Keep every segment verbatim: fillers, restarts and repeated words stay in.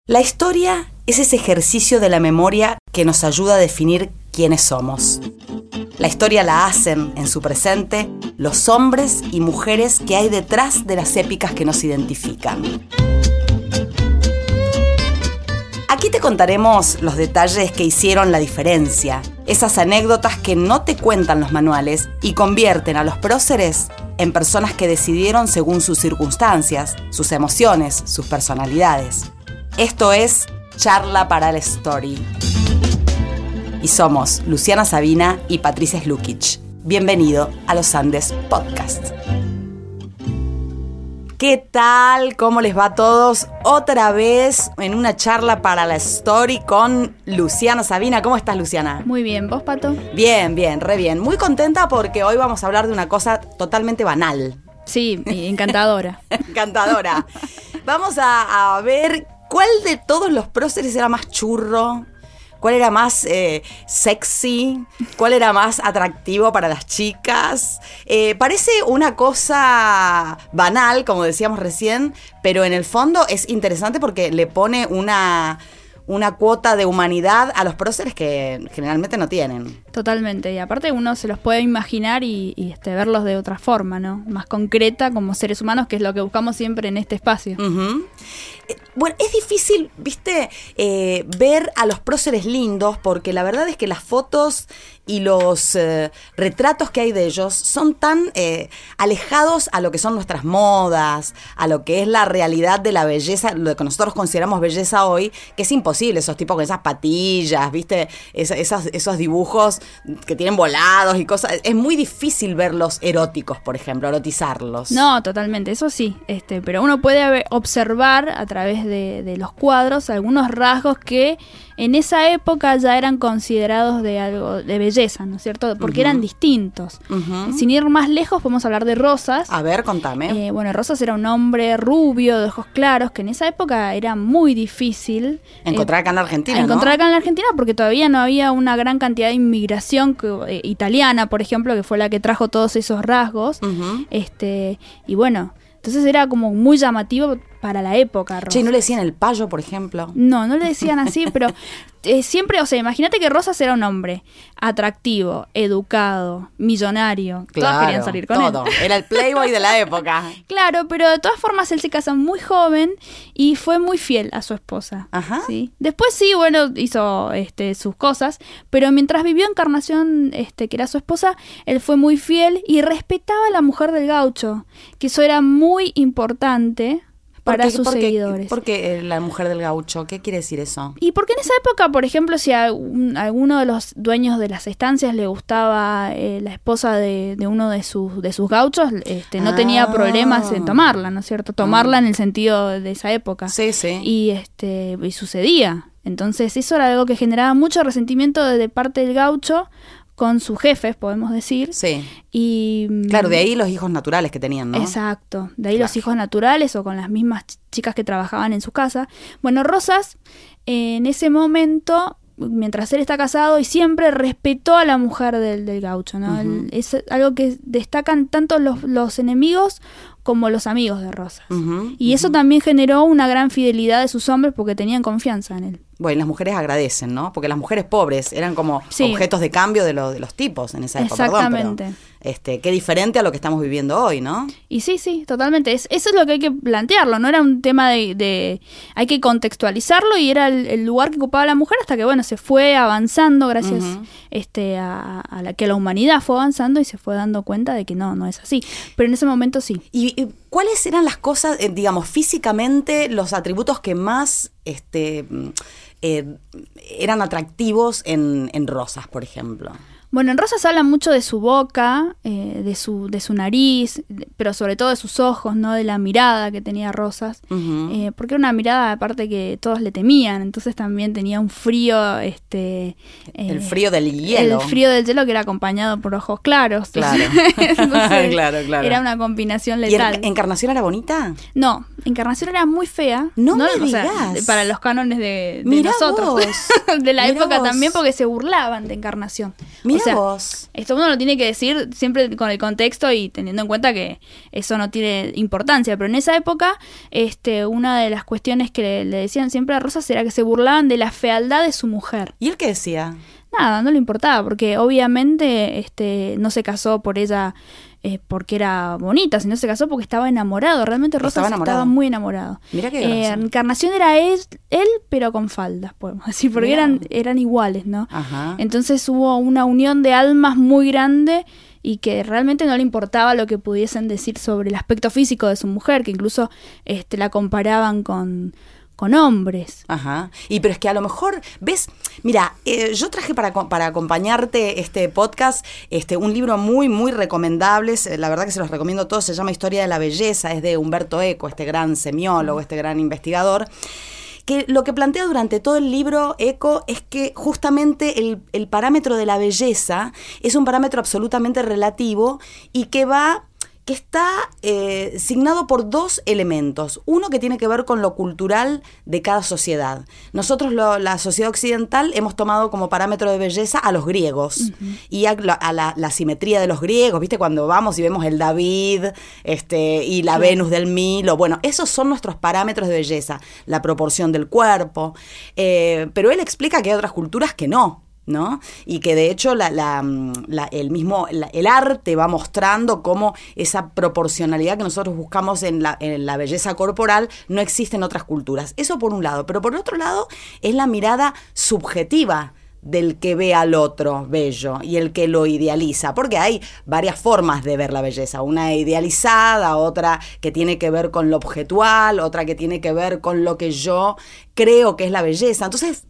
La historia es ese ejercicio de la memoria que nos ayuda a definir quiénes somos. La historia la hacen, en su presente, los hombres y mujeres que hay detrás de las épicas que nos identifican. Aquí te contaremos los detalles que hicieron la diferencia, esas anécdotas que no te cuentan los manuales y convierten a los próceres en personas que decidieron según sus circunstancias, sus emociones, sus personalidades. Esto es Charla para la Story. Y somos Luciana Sabina y Patricia Slukic. Bienvenido a Los Andes Podcast. ¿Qué tal? ¿Cómo les va a todos? Otra vez en una charla para la Story con Luciana Sabina. ¿Cómo estás, Luciana? Muy bien, ¿vos, Pato? Bien, bien, re bien. Muy contenta porque hoy vamos a hablar de una cosa totalmente banal. Sí, encantadora. Encantadora. Vamos a, a ver cuál de todos los próceres era más churro. ¿Cuál era más eh, sexy? ¿Cuál era más atractivo para las chicas? Eh, parece una cosa banal, como decíamos recién, pero en el fondo es interesante porque le pone una, una cuota de humanidad a los próceres que generalmente no tienen. Totalmente, y aparte uno se los puede imaginar y, y este, verlos de otra forma, ¿no? Más concreta como seres humanos, que es lo que buscamos siempre en este espacio. Uh-huh. Eh, bueno, es difícil, viste, eh, ver a los próceres lindos, porque la verdad es que las fotos y los eh, retratos que hay de ellos son tan eh, alejados a lo que son nuestras modas, a lo que es la realidad de la belleza, lo que nosotros consideramos belleza hoy, que es imposible, esos tipos con esas patillas, viste, es, esos, esos dibujos que tienen volados y cosas. Es muy difícil verlos eróticos, por ejemplo, erotizarlos. No, totalmente, eso sí, este, pero uno puede observar a través de, de los cuadros algunos rasgos que en esa época ya eran considerados de algo de belleza, ¿no es cierto? Porque uh-huh. eran distintos. Uh-huh. Sin ir más lejos, podemos hablar de Rosas. A ver, contame. Eh, bueno, Rosas era un hombre rubio, de ojos claros, que en esa época era muy difícil encontrar eh, acá en la Argentina, encontrar ¿no? acá en la Argentina, porque todavía no había una gran cantidad de inmigración que, eh, italiana, por ejemplo, que fue la que trajo todos esos rasgos. Uh-huh. Este, y bueno, entonces era como muy llamativo para la época, Rosas. Che, ¿no le decían el payo, por ejemplo? No, no le decían así, pero eh, siempre, o sea, imagínate que Rosas era un hombre atractivo, educado, millonario. Claro, todos querían salir con todo. él. Era el playboy de la época. Claro, pero de todas formas él se casó muy joven y fue muy fiel a su esposa. Ajá. ¿Sí? Después sí, bueno, hizo este, sus cosas, pero mientras vivió Encarnación, este, que era su esposa, él fue muy fiel y respetaba a la mujer del gaucho, que eso era muy importante para ¿Por qué, sus por qué, seguidores. ¿Por qué la mujer del gaucho? ¿Qué quiere decir eso? Y porque en esa época, por ejemplo, si a, un, a alguno de los dueños de las estancias le gustaba eh, la esposa de, de uno de sus de sus gauchos, este, no ah. tenía problemas en tomarla, ¿no es cierto? Tomarla ah. en el sentido de esa época. Sí, sí. Y, este, y sucedía. Entonces eso era algo que generaba mucho resentimiento de, de parte del gaucho con sus jefes, podemos decir. Sí. Y claro, de ahí los hijos naturales que tenían, ¿no? Exacto, de ahí claro. los hijos naturales o con las mismas ch- chicas que trabajaban en su casa. Bueno, Rosas, eh, en ese momento, mientras él está casado, y siempre respetó a la mujer del, del gaucho, ¿no? Uh-huh. El, es algo que destacan tanto los, los enemigos como los amigos de Rosas. Uh-huh. Y eso uh-huh. también generó una gran fidelidad de sus hombres porque tenían confianza en él. Bueno, las mujeres agradecen, ¿no? Porque las mujeres pobres eran como sí. objetos de cambio de, lo, de los tipos en esa época. Exactamente. Perdón, pero, este, qué diferente a lo que estamos viviendo hoy, ¿no? Y sí, sí, totalmente. Es, eso es lo que hay que plantearlo. No era un tema de... de hay que contextualizarlo y era el, el lugar que ocupaba la mujer hasta que, bueno, se fue avanzando gracias uh-huh. este, a, a la que la humanidad fue avanzando y se fue dando cuenta de que no, no es así. Pero en ese momento sí. Y, y ¿cuáles eran las cosas, eh, digamos, físicamente, los atributos que más... este Eh, eran atractivos en, en Rosas, por ejemplo? Bueno, en Rosas habla mucho de su boca, eh, de su de su nariz, pero sobre todo de sus ojos, ¿no? De la mirada que tenía Rosas. Uh-huh. Eh, porque era una mirada, aparte, que todos le temían. Entonces también tenía un frío... este eh, El frío del hielo. El frío del hielo que era acompañado por ojos claros. Claro. Entonces, claro, claro. Era una combinación letal. ¿Y Encarnación era bonita? No, Encarnación era muy fea. No, no me o sea, digas. para los cánones de, de Mirá nosotros. Vos. De la Mirá época vos. también, porque se burlaban de Encarnación. Mirá Mirá o sea, vos. esto uno lo tiene que decir siempre con el contexto y teniendo en cuenta que eso no tiene importancia, pero en esa época este, una de las cuestiones que le, le decían siempre a Rosas era que se burlaban de la fealdad de su mujer. ¿Y él qué decía? Nada, no le importaba, porque obviamente este, no se casó por ella eh, porque era bonita, sino se casó porque estaba enamorado. Realmente Rosas Estaba enamorado. estaba muy enamorado. Mirá qué Eh, gracia. Encarnación era él, él, pero con faldas, podemos decir, porque Mirá. eran, eran iguales, ¿no? Ajá. Entonces hubo una unión de almas muy grande y que realmente no le importaba lo que pudiesen decir sobre el aspecto físico de su mujer, que incluso este, la comparaban con... con hombres. Ajá. Y pero es que a lo mejor, ¿ves? Mira, eh, yo traje para, para acompañarte este podcast este, un libro muy, muy recomendable. La verdad que se los recomiendo a todos. Se llama Historia de la Belleza. Es de Umberto Eco, este gran semiólogo, este gran investigador. Que lo que plantea durante todo el libro Eco es que justamente el, el parámetro de la belleza es un parámetro absolutamente relativo y que va... que está eh, signado por dos elementos. Uno que tiene que ver con lo cultural de cada sociedad. Nosotros, lo, la sociedad occidental, hemos tomado como parámetro de belleza a los griegos. Uh-huh. Y a, a la, la simetría de los griegos, ¿viste? Cuando vamos y vemos el David este, y la sí. Venus del Milo. Bueno, esos son nuestros parámetros de belleza. La proporción del cuerpo. Eh, pero él explica que hay otras culturas que no. ¿No? Y que de hecho la, la, la, el mismo la, el arte va mostrando cómo esa proporcionalidad que nosotros buscamos en la, en la belleza corporal no existe en otras culturas. Eso por un lado, pero por otro lado es la mirada subjetiva del que ve al otro bello y el que lo idealiza, porque hay varias formas de ver la belleza, una idealizada, otra que tiene que ver con lo objetual, otra que tiene que ver con lo que yo creo que es la belleza. Entonces,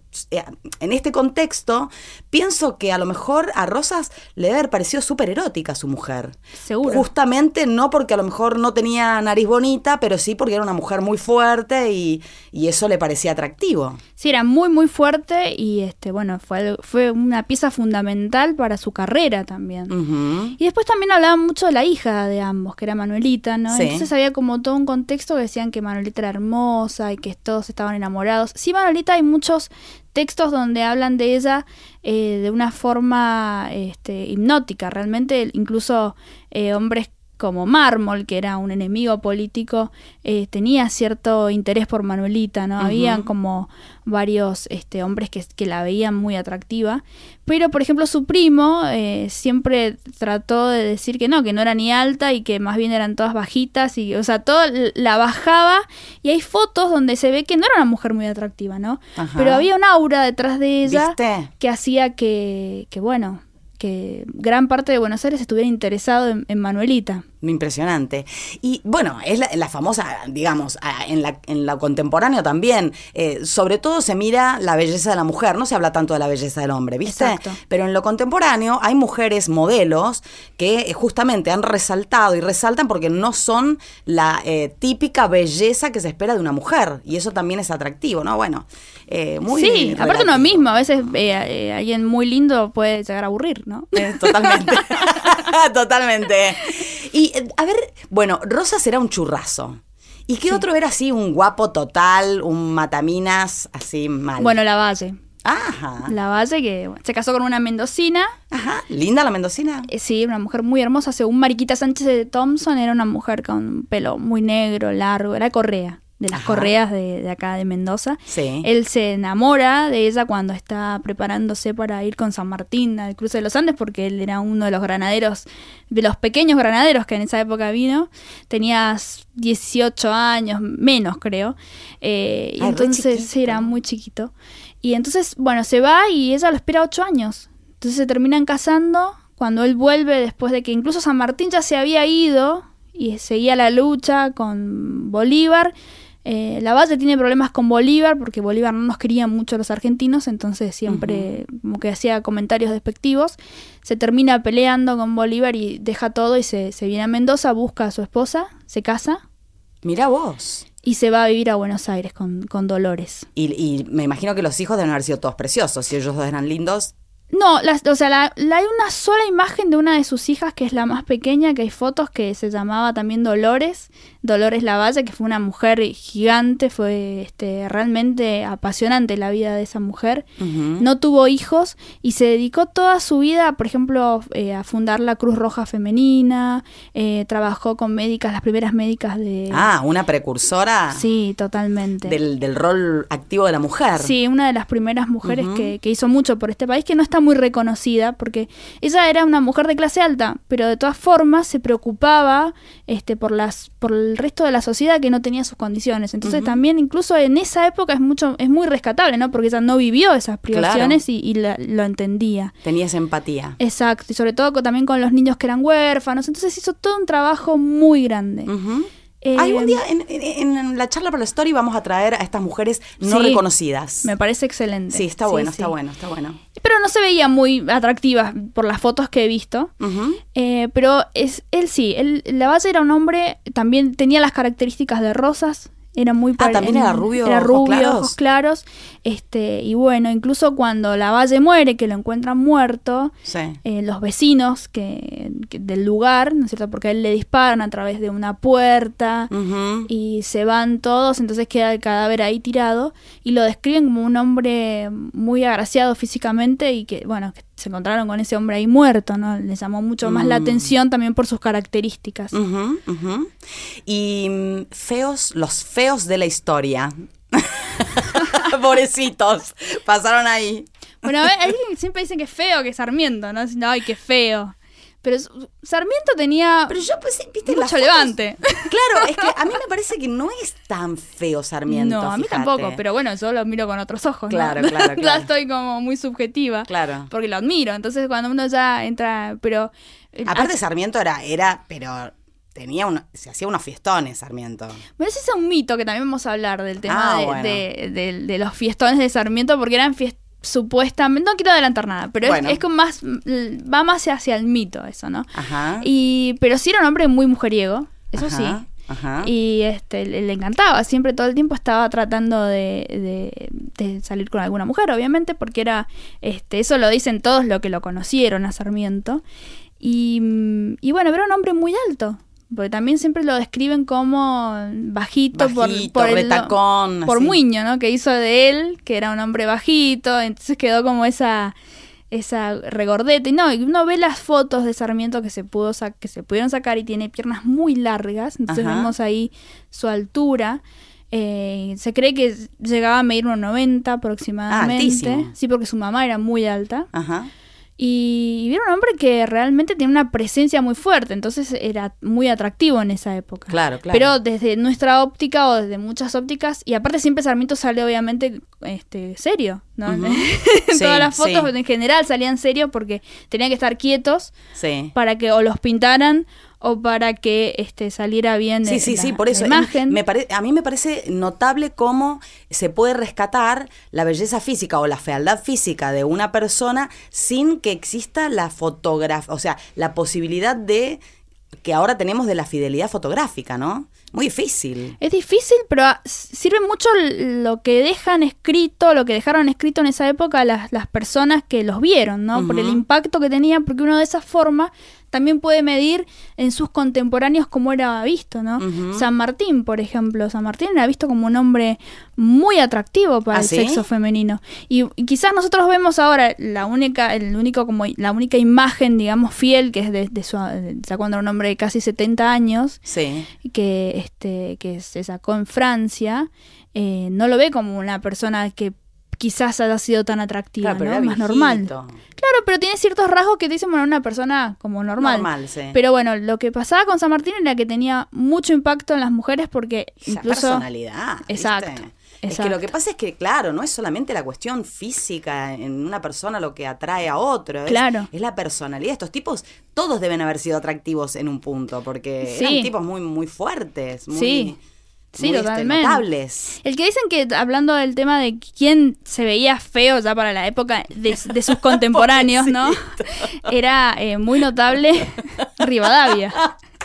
en este contexto, pienso que a lo mejor a Rosas le debe haber parecido súper erótica a su mujer. Seguro. Justamente no porque a lo mejor no tenía nariz bonita, pero sí porque era una mujer muy fuerte y, y eso le parecía atractivo. Sí, era muy, muy fuerte y este, bueno, fue, fue una pieza fundamental para su carrera también. Uh-huh. Y después también hablaban mucho de la hija de ambos, que era Manuelita, ¿no? Sí. Entonces había como todo un contexto que decían que Manuelita era hermosa y que todos estaban enamorados. Sí, Manuelita, hay muchos textos donde hablan de ella eh, de una forma este, hipnótica. Realmente incluso eh, hombres como Mármol, que era un enemigo político, eh, tenía cierto interés por Manuelita, ¿no? Uh-huh. Habían como varios este, hombres que, que la veían muy atractiva, pero por ejemplo su primo eh, siempre trató de decir que no, que no era ni alta y que más bien eran todas bajitas, y o sea, todo la bajaba, y hay fotos donde se ve que no era una mujer muy atractiva, ¿no? Ajá. Pero había un aura detrás de ella. ¿Viste? Que hacía que, que bueno, que gran parte de Buenos Aires estuviera interesado en, en Manuelita. Impresionante. Y bueno, es la, la famosa, digamos, en la, en la contemporánea también, eh, sobre todo se mira la belleza de la mujer, no se habla tanto de la belleza del hombre, ¿viste? Exacto. Pero en lo contemporáneo hay mujeres modelos que justamente han resaltado y resaltan porque no son la eh, típica belleza que se espera de una mujer, y eso también es atractivo, ¿no? Bueno, eh, muy Sí, relativo. Aparte uno mismo, a veces eh, eh, alguien muy lindo puede llegar a aburrir, ¿no? Eh, totalmente. Totalmente. Y, a ver, bueno, Rosas era un churrazo. ¿Y qué sí. otro era así, un guapo total, un mataminas así mal? Bueno, Lavalle. Ajá. Lavalle, que se casó con una mendocina. Ajá, linda la mendocina. Eh, sí, una mujer muy hermosa. Según Mariquita Sánchez de Thompson, era una mujer con pelo muy negro, largo. Era Correa, de las Ajá. Correas de, de acá de Mendoza. Sí. Él se enamora de ella cuando está preparándose para ir con San Martín al cruce de los Andes, porque él era uno de los granaderos, de los pequeños granaderos que en esa época vino. Tenías dieciocho años, menos creo. Eh, y Ay, entonces sí, era muy chiquito. Y entonces, bueno, se va y ella lo espera ocho años. Entonces se terminan casando. Cuando él vuelve, después de que incluso San Martín ya se había ido y seguía la lucha con Bolívar, eh, Lavalle tiene problemas con Bolívar porque Bolívar no nos quería mucho a los argentinos, entonces siempre uh-huh. como que hacía comentarios despectivos. Se termina peleando con Bolívar y deja todo y se, se viene a Mendoza, busca a su esposa, se casa. Mirá vos. Y se va a vivir a Buenos Aires con, con Dolores. Y, y me imagino que los hijos deben haber sido todos preciosos. Si ellos dos eran lindos. No, las, o sea, la, la, hay una sola imagen de una de sus hijas, que es la más pequeña, que hay fotos, que se llamaba también Dolores, Dolores Lavalle, que fue una mujer gigante, fue este, realmente apasionante la vida de esa mujer. Uh-huh. No tuvo hijos y se dedicó toda su vida, por ejemplo, eh, a fundar la Cruz Roja Femenina, eh, trabajó con médicas, las primeras médicas de... Ah, una precursora. Sí, totalmente. Del, del rol activo de la mujer. Sí, una de las primeras mujeres uh-huh. que, que hizo mucho por este país, que no está muy reconocida, porque ella era una mujer de clase alta, pero de todas formas se preocupaba este, por las por el resto de la sociedad que no tenía sus condiciones. Entonces uh-huh. también incluso en esa época es mucho es muy rescatable, ¿no? Porque ella no vivió esas privaciones claro. y, y la, lo entendía. Tenía esa empatía. Exacto, y sobre todo con, también con los niños que eran huérfanos. Entonces hizo todo un trabajo muy grande. Uh-huh. Eh, Algún día en, en, en la charla para la story vamos a traer a estas mujeres no sí, reconocidas. Me parece excelente. Sí, está bueno, sí, está sí. bueno, está bueno. Pero no se veía muy atractiva por las fotos que he visto. Uh-huh. Eh, pero es él sí, él, Lavalle era un hombre, también tenía las características de Rosas. Era muy ah, también era rubio, era ojos rubio, claros. ojos claros, este, y bueno, incluso cuando Lavalle muere, que lo encuentran muerto, sí. eh, los vecinos que, que del lugar, ¿no es cierto? Porque a él le disparan a través de una puerta uh-huh. y se van todos, entonces queda el cadáver ahí tirado y lo describen como un hombre muy agraciado físicamente y que, bueno, que se encontraron con ese hombre ahí muerto, ¿no? Les llamó mucho más mm. la atención también por sus características. Uh-huh, uh-huh. Y um, feos, los feos de la historia. Pobrecitos, pasaron ahí. Bueno, a ver, alguien siempre dicen que es feo, que es Sarmiento, ¿no? Dicen, ay, qué feo. Pero Sarmiento tenía Pero yo pues, ¿viste mucho las fotos? Levante. Claro, es que a mí me parece que no es tan feo Sarmiento. No, a mí fíjate. tampoco, pero bueno, yo lo miro con otros ojos, claro, ¿no? Claro, claro. Ya estoy como muy subjetiva. Claro. Porque lo admiro. Entonces cuando uno ya entra, pero... Aparte Sarmiento era, era, pero... Tenía uno, se hacía unos fiestones, Sarmiento. Bueno, ese es un mito que también vamos a hablar del tema ah, de, bueno. de, de, de los fiestones de Sarmiento, porque eran fiestas supuestamente, no quiero adelantar nada, pero bueno. es, es como más, va más hacia el mito eso, ¿no? Ajá. Y, pero sí era un hombre muy mujeriego, eso Ajá. sí. Ajá. Y este le, le encantaba, siempre todo el tiempo estaba tratando de, de, de salir con alguna mujer, obviamente, porque era, este, eso lo dicen todos los que lo conocieron a Sarmiento. Y, y bueno, era un hombre muy alto. Porque también siempre lo describen como bajito, bajito por, por retacón, el, por así. Muño, ¿no? Que hizo de él, que era un hombre bajito, entonces quedó como esa esa regordeta. Y no, y uno ve las fotos de Sarmiento que se pudo sa- que se pudieron sacar y tiene piernas muy largas, entonces Ajá. vemos ahí su altura. Eh, se cree que llegaba a medir uno noventa aproximadamente. Ah, sí, porque su mamá era muy alta. Ajá. Y era un hombre que realmente tiene una presencia muy fuerte, entonces era muy atractivo en esa época. Claro, claro. Pero desde nuestra óptica o desde muchas ópticas, y aparte siempre Sarmiento sale obviamente este serio, ¿no? Uh-huh. en sí, todas las fotos sí. en general salían serios porque tenían que estar quietos sí. para que o los pintaran o para que este saliera bien sí, sí, la, sí, por eso, la imagen. Me pare- a mí me parece notable cómo se puede rescatar la belleza física o la fealdad física de una persona sin que exista la fotografía, o sea, la posibilidad de que ahora tenemos de la fidelidad fotográfica, ¿no? Muy difícil. Es difícil, pero sirve mucho lo que dejan escrito, lo que dejaron escrito en esa época las, las personas que los vieron, ¿no? Uh-huh. Por el impacto que tenía, porque uno de esa forma también puede medir en sus contemporáneos cómo era visto, ¿no? Uh-huh. San Martín, por ejemplo. San Martín era visto como un hombre muy atractivo para ¿Ah, el sí? sexo femenino. Y, y quizás nosotros vemos ahora la única, el único como la única imagen, digamos, fiel, que es de, de su, de, ya cuando era un hombre de casi setenta años, sí. que este, que se sacó en Francia, eh, no lo ve como una persona que quizás haya sido tan atractiva, claro, pero ¿no? era Más viejito. normal. Claro, pero tiene ciertos rasgos que te dicen, bueno, una persona como normal. Normal, sí. Pero bueno, lo que pasaba con San Martín era que tenía mucho impacto en las mujeres porque esa incluso... personalidad. Exacto. ¿viste? Exacto. Es que lo que pasa es que, claro, no es solamente la cuestión física en una persona lo que atrae a otro. Es, claro. es la personalidad. Estos tipos, todos deben haber sido atractivos en un punto, porque sí. eran tipos muy, muy fuertes, muy... Sí. Sí, muy totalmente. Este, notables. El que dicen que, hablando del tema de quién se veía feo ya para la época de, de sus contemporáneos, ¿no? Era eh, muy notable Rivadavia.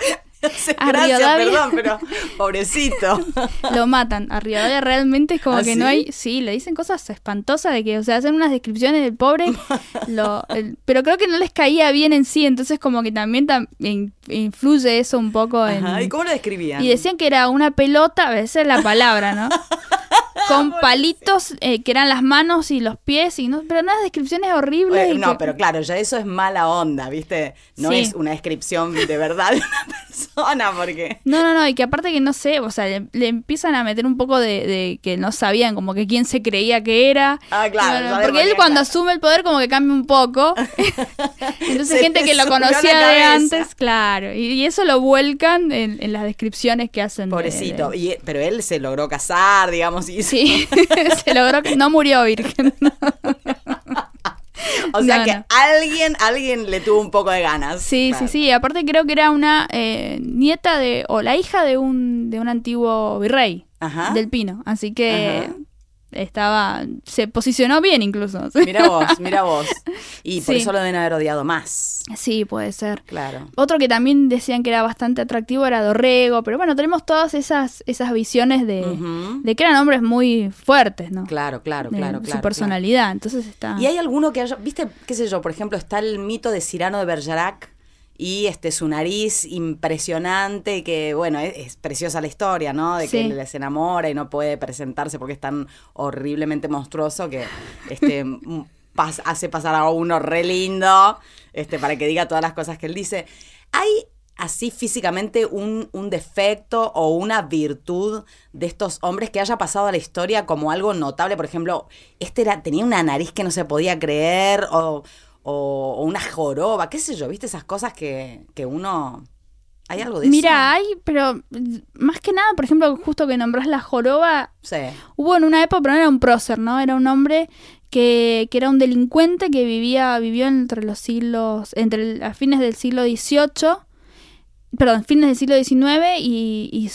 Gracias, Rivadavia, perdón, pero pobrecito. lo matan. A Rivadavia realmente es como ¿Ah, que sí? no hay... Sí, le dicen cosas espantosas de que, o sea, hacen unas descripciones del pobre, lo, el- pero creo que no les caía bien en sí, entonces como que también tam- in- influye eso un poco en... Ajá, ¿y cómo lo describían? Y decían que era una pelota, a veces la palabra, ¿no? Con palitos eh, que eran las manos y los pies, y no, pero unas descripciones horribles. Oye, y no, que- pero claro, ya eso es mala onda, ¿viste? No Sí. es una descripción de verdad de una persona, porque... No, no, no, y que aparte que no sé, o sea, le, le empiezan a meter un poco de, de que no sabían como que quién se creía que era. Ah, claro, Bueno, ya le porque él ponían cuando claro. asume el poder como que cambia un poco. Entonces Se gente le que lo subió la conocía de cabeza. antes, claro, y, y eso lo vuelcan en, en las descripciones que hacen. de- Pobrecito. de- Y, pero él se logró casar, digamos, y Sí, se logró que no murió virgen. o sea No, que no. alguien, alguien le tuvo un poco de ganas. Sí, Claro. sí, sí. Aparte creo que era una eh, nieta de, o la hija de un, de un antiguo virrey Ajá. del Pino. Así que Ajá. estaba, se posicionó bien incluso. Mira vos, mira vos. Y por Sí. eso lo deben haber odiado más. Sí, puede ser. Claro. Otro que también decían que era bastante atractivo era Dorrego, pero bueno, tenemos todas esas, esas visiones de, Ujú. de que eran hombres muy fuertes, ¿no? Claro, claro, De claro, su claro. personalidad, entonces está... claro. ¿Y hay alguno que haya, viste, qué sé yo, por ejemplo, está el mito de Cyrano de Bergerac y este su nariz impresionante y que, bueno, es, es preciosa la historia, ¿no? De que Sí. él se enamora y no puede presentarse porque es tan horriblemente monstruoso que este m- pas- hace pasar a uno re lindo, este, para que diga todas las cosas que él dice. ¿Hay así físicamente un, un defecto o una virtud de estos hombres que haya pasado a la historia como algo notable? Por ejemplo, este era, tenía una nariz que no se podía creer o, o, o una joroba, qué sé yo, ¿viste? Esas cosas que, que uno... ¿Hay algo de Mira, eso? hay, pero mm, más que nada, por ejemplo, justo que nombrás la joroba, Sí. hubo en una época, pero no era un prócer, ¿no? Era un hombre que, que era un delincuente que vivía, vivió entre los siglos, entre el- a fines del siglo dieciocho, perdón, fines del siglo diecinueve, y, y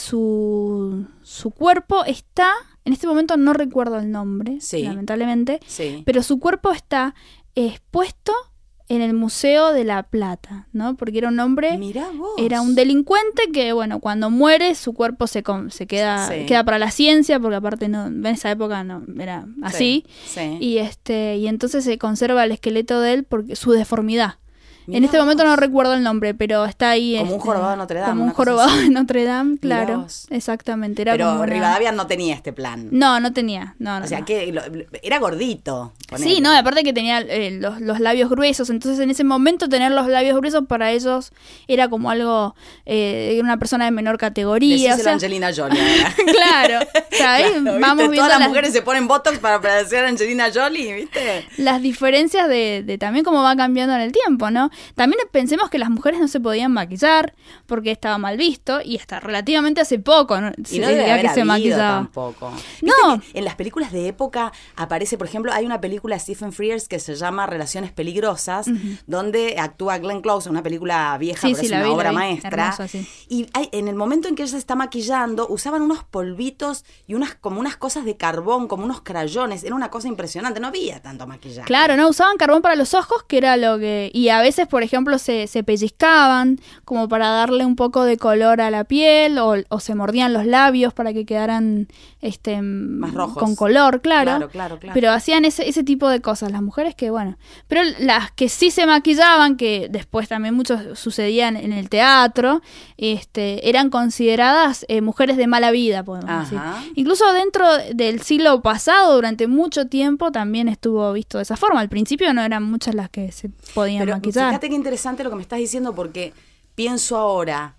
su, su cuerpo está, en este momento no recuerdo el nombre, Sí. lamentablemente, Sí. pero su cuerpo está expuesto en el Museo de La Plata, ¿no? Porque era un hombre... Mirá vos. Era un delincuente que, bueno, cuando muere su cuerpo se, con- se queda, Sí. queda para la ciencia, porque aparte no, en esa época no era así. Sí. sí. Y este y entonces se conserva el esqueleto de él porque su deformidad. Mirá en este momento vos. no recuerdo el nombre, pero está ahí. Como un este, jorobado de Notre Dame, Como un una cosa jorobado así. de Notre Dame, claro. vos. Exactamente. Era Pero como una- Rivadavia no tenía este plan. No, no tenía. No, no, O sea, no. que lo- era gordito. ponele. Sí, no, aparte que tenía eh, los, los labios gruesos, entonces en ese momento tener los labios gruesos para ellos era como algo, eh, de una persona de menor categoría. Decíselo O sea, a Angelina Jolie ahora. claro, o sea, ahí Claro, ¿viste? vamos viendo Todas las las, mujeres se ponen botox para parecer a Angelina Jolie, ¿viste? las diferencias de, de también cómo va cambiando en el tiempo, ¿no? También pensemos que las mujeres no se podían maquillar porque estaba mal visto y hasta relativamente hace poco, ¿no? Y Se- no debe ya haber que se habido maquillaba. tampoco. No. ¿Viste que en las películas de época aparece, por ejemplo, hay una película de Stephen Frears que se llama Relaciones Peligrosas, donde actúa Glenn Close, una película vieja, Sí, pero sí, es la una vi, la obra vi. maestra. Hermosa, sí. Y hay- en el momento en que ella se está maquillando, usaban unos polvitos y unas como unas cosas de carbón, como unos crayones. Era una cosa impresionante, no había tanto maquillaje. Claro, no, usaban carbón para los ojos, que era lo que... Y a veces, por ejemplo, se, se pellizcaban como para darle un poco de color a la piel, o, o se mordían los labios para que quedaran este, Más rojos. con color, claro. Claro, claro, claro. Pero hacían ese, ese tipo de cosas, las mujeres que, bueno... Pero las que sí se maquillaban, que después también muchos sucedían en el teatro, este, eran consideradas eh, mujeres de mala vida, podemos Ajá. decir. Incluso dentro del siglo pasado, durante mucho tiempo, también estuvo visto de esa forma. Al principio no eran muchas las que se podían Pero maquillar. fíjate qué interesante lo que me estás diciendo, porque pienso ahora,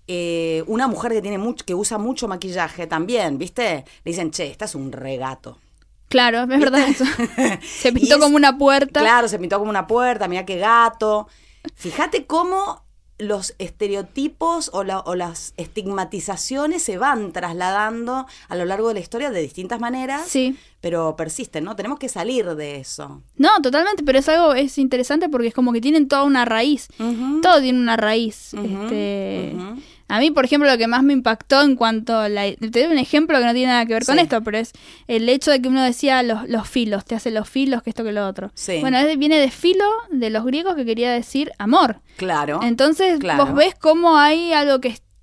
eh, una mujer que tiene mucho, que usa mucho maquillaje también, ¿viste? Le dicen, che, esta es un regato. Claro, es verdad eso. Se Y pintó es- como una puerta. Claro, se pintó como una puerta, mira qué gato. Fíjate cómo los estereotipos o, la- o las estigmatizaciones se van trasladando a lo largo de la historia de distintas maneras, Sí. pero persisten, ¿no? Tenemos que salir de eso. No, totalmente, pero es algo, es interesante porque es como que tienen toda una raíz. Ujú. Todo tiene una raíz. Ujú, este ujú. A mí, por ejemplo, lo que más me impactó en cuanto a la... Te doy un ejemplo que no tiene nada que ver con Sí. esto, pero es el hecho de que uno decía los, los filos, te hace los filos, que esto que lo otro. Sí. Bueno, es de- viene de filo de los griegos que quería decir amor. Claro. Entonces claro. vos ves cómo hay algo que es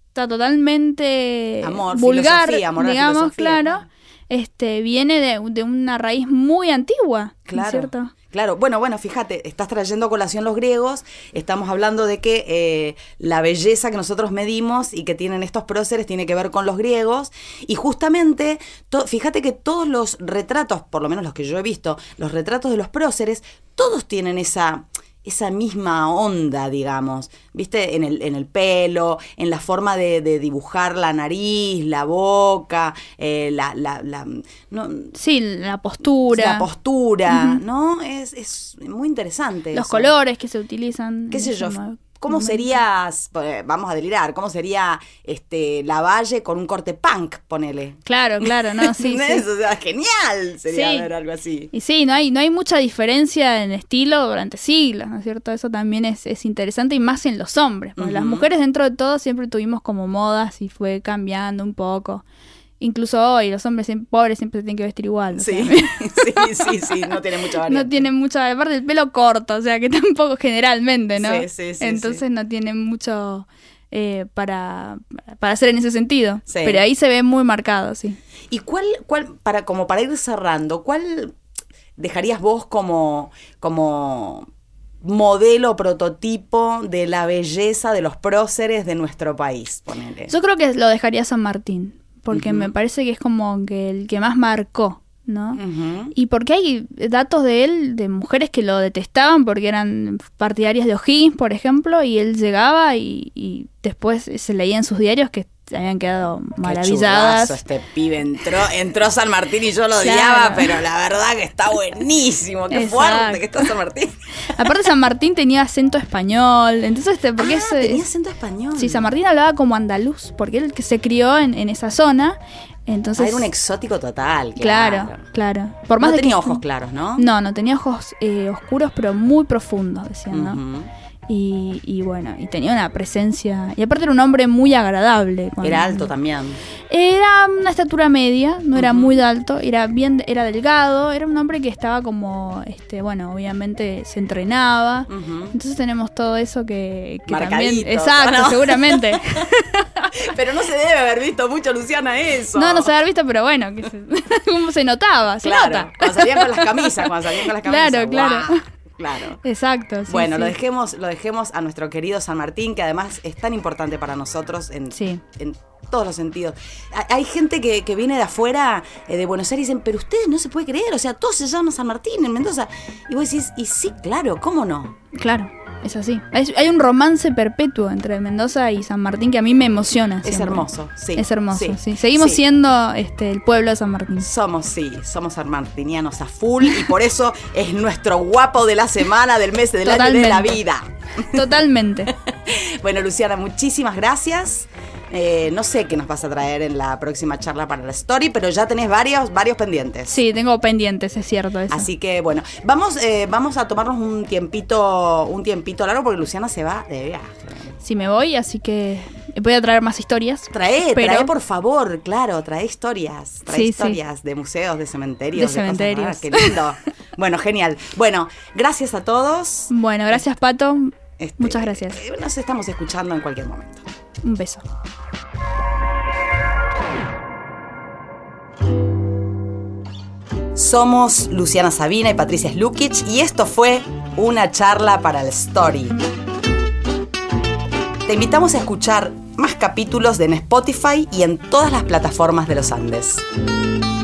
está totalmente amor, vulgar, filosofía, amor, digamos, filosofía, claro, este, viene de, de una raíz muy antigua, claro, ¿cierto? Claro, bueno, bueno, fíjate, estás trayendo a colación los griegos, estamos hablando de que eh, la belleza que nosotros medimos y que tienen estos próceres tiene que ver con los griegos, y justamente, to, fíjate que todos los retratos, por lo menos los que yo he visto, los retratos de los próceres, todos tienen esa... esa misma onda, digamos, ¿viste? En el, en el pelo, en la forma de, de dibujar la nariz, la boca, eh, la... la, la no, sí, la postura. La postura, uh-huh. ¿no? Es, es muy interesante. Los eso. colores que se utilizan. ¿Qué sé yo? Mo- ¿Cómo momento. serías, vamos a delirar, cómo sería este Lavalle con un corte punk, ponele? Claro, claro, no, sí, sí. O sea, genial sería Sí. ver algo así. Y sí, no hay, no hay mucha diferencia en estilo durante siglos, ¿no es cierto? Eso también es, es interesante y más en los hombres. Porque uh-huh. las mujeres dentro de todo siempre tuvimos como modas y fue cambiando un poco. Incluso hoy los hombres siempre, pobres siempre se tienen que vestir igual. Sí, sea. sí, sí, sí, no tiene mucha variante. No tienen mucha, aparte el pelo corto, o sea que tampoco generalmente, ¿no? Sí, sí, sí. Entonces sí. no tienen mucho eh, para, para hacer en ese sentido. Sí. Pero ahí se ve muy marcado, sí. ¿Y cuál, cuál, para, como para ir cerrando, cuál dejarías vos como, como modelo, prototipo de la belleza de los próceres de nuestro país? Ponele. Yo creo que lo dejaría San Martín. Porque uh-huh. me parece que es como que el que más marcó, ¿no? Uh-huh. Y porque hay datos de él, de mujeres que lo detestaban porque eran partidarias de O'Higgins, por ejemplo, y él llegaba y, y después se leía en sus diarios que habían quedado maravilladas. Qué este pibe entró, entró San Martín y yo lo odiaba, claro. Pero la verdad que está buenísimo, qué Exacto. fuerte que está San Martín. Aparte San Martín tenía acento español, entonces este, porque ah, es, tenía es, acento español. Sí, San Martín hablaba como andaluz, porque él que se crió en, en esa zona. Entonces, ah, era un exótico total. Claro, claro. claro. Por más no de tenía que, ojos claros, ¿no? No, no tenía ojos eh, oscuros, pero muy profundos, decían, ¿no? Uh-huh. Y, y bueno, y tenía una presencia. Y aparte era un hombre muy agradable. Cuando, era alto también. Era una estatura media, no era uh-huh. muy alto, era bien, era delgado, era un hombre que estaba como, este, bueno, obviamente se entrenaba. Uh-huh. Entonces tenemos todo eso que, que también. Exacto, ¿no? Seguramente. Pero no se debe haber visto mucho, Luciana, eso. No, no se debe haber visto, pero bueno, que se, ¿cómo se notaba? Se claro, nota. Cuando salían con las camisas, cuando salían con las camisas. Claro, claro. ¡Wow! Claro. Exacto. Sí, bueno, sí. lo dejemos, lo dejemos a nuestro querido San Martín, que además es tan importante para nosotros en, sí. en todos los sentidos. Hay gente que, que viene de afuera, eh, de Buenos Aires, y dicen, pero ustedes no se puede creer, o sea, todos se llaman San Martín en Mendoza. Y vos decís, y sí, claro, ¿cómo no? Claro. Es así. Hay, hay un romance perpetuo entre Mendoza y San Martín que a mí me emociona. Es siempre. hermoso, sí. Es hermoso, sí. sí. Seguimos sí. siendo este, el pueblo de San Martín. Somos, sí, somos sanmartinianos a full y por eso es nuestro guapo de la semana, del mes, del Totalmente. año, de la vida. Totalmente. Bueno, Luciana, muchísimas gracias. Eh, no sé qué nos vas a traer en la próxima charla para la story, pero ya tenés varios, varios pendientes. Sí, tengo pendientes, es cierto eso. Así que bueno, vamos, eh, vamos a tomarnos un tiempito, un tiempito largo porque Luciana se va de viaje. Sí, me voy, así que voy a traer más historias. Trae, pero... trae por favor, claro, trae historias, trae sí, historias sí. de museos, de cementerios, de, de cementerios. Cosas raras. Qué lindo. Bueno, genial. Bueno, gracias a todos. Bueno, gracias Pato. Este, Muchas gracias. Eh, nos estamos escuchando en cualquier momento. Un beso. Somos Luciana Sabina y Patricia Slukic y esto fue una charla para el Story. Te invitamos a escuchar más capítulos en Spotify y en todas las plataformas de los Andes.